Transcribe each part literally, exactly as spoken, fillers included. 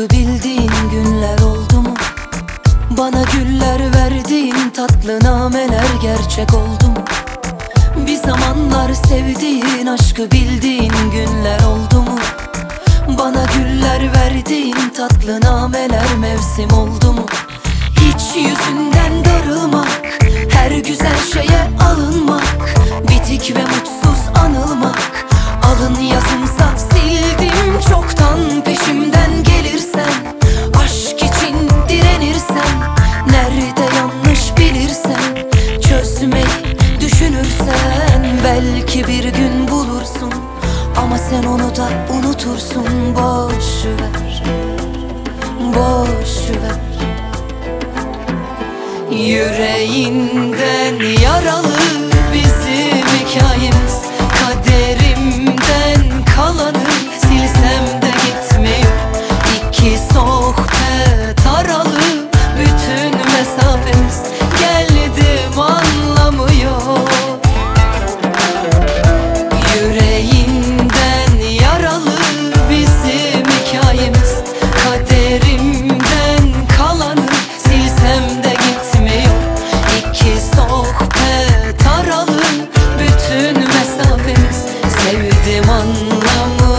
aşkı bildiğin günler oldu mu? Bana güller verdiğin tatlı nameler gerçek oldu mu? Bir zamanlar sevdiğin aşkı bildiğin günler oldu mu? Bana güller verdiğin tatlı nameler mevsim oldu mu? Hiç yüzünden darılmak, her güzel şeye alınmak, bitik ve mutsuz anılmak. Alın yazımsa sildim çoktan, peşimden gelirsen, aşk için direnirsen, nerede yanlış bilirsen, çözmeyi düşünürsen, belki bir gün bulursun. Ama sen onu da unutursun. Boş ver, boş ver. Yüreğinden yaralı bizim hikayemiz, kaderimden kalanı silsem de gitmiyor. İki sohbet aralı bütün mesafemiz, geldim anlamıyor. Yüreğinden yaralı bizim hikayemiz, kaderimden kalanı silsem de gitmiyor. İki sohbet aralı bütün mesafemiz, sevdim anlamıyor.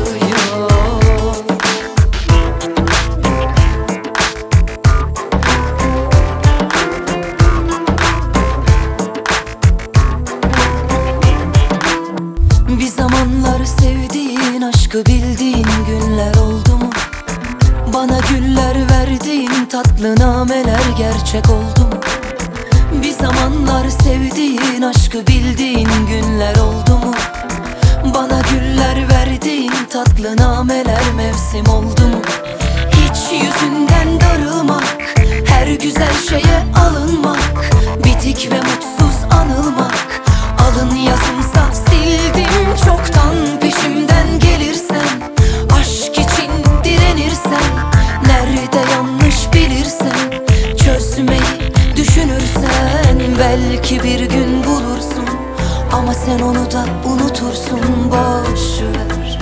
Bir zamanlar sevdiğin aşkı bildiğin günler oldu mu? Bana güller verdiğin tatlı nameler gerçek oldu mu? Bir zamanlar sevdiğin aşkı bildiğin günler oldu mu? Bana güller verdiğin tatlı nameler mevsim oldu mu? Hiç yüzünden darılmak, her güzel şeye alınmak, bitik ve mutsuz anılmak. Alın yazımsa sildim çoktan, peşimden gelirsen, aşk için direnirsen, nerede yanlış bilirsen, çözmeyi düşünürsen, belki bir gün bulursun. Ama sen onu da unutursun. Boş ver,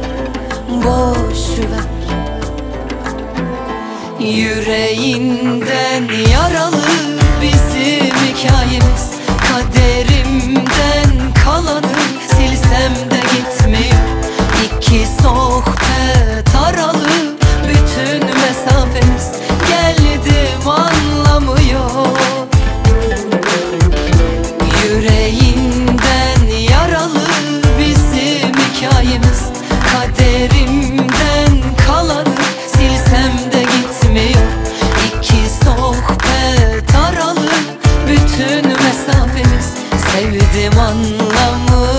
boş ver. Yüreğinden yaralı bizim hikayemiz, kaderimden kalanı silsem de gitmiyor. İki sohbet aralı bütün mesafemiz, geldim anlamıyor. Yüreğinden yaralı bizim hikayemiz, kaderimden kalanı silsem de gitmiyor. İki sohbet aralı bütün mesafemiz, sevdim anlamıyor.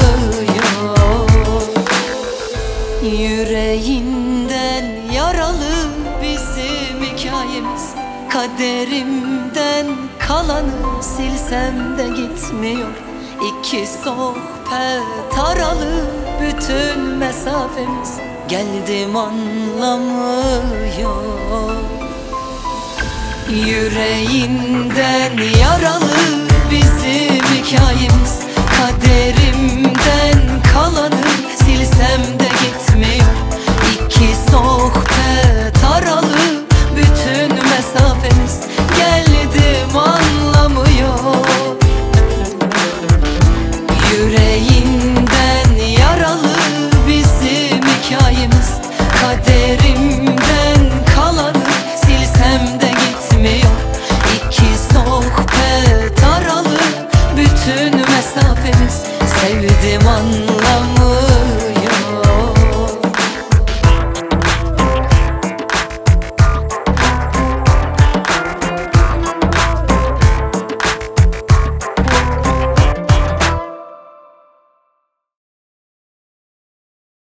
Yüreğinden yaralı bizim hikayemiz, kaderimden kalanı silsem de gitmiyor. İki sohbet aralı bütün mesafemiz, geldim anlamıyor. Yüreğinden yaralı bizim hikayemiz, kaderimden kalanı silsem de gitmiyor. İki sohbet aralı bütün mesafemiz, geldim anlamıyor. Yüreğinden yaralı bizim hikayemiz, kaderimden kalanı silsem de gitmiyor. İki sohbet aralı bütün mesafemiz, sevdim anlamıyor.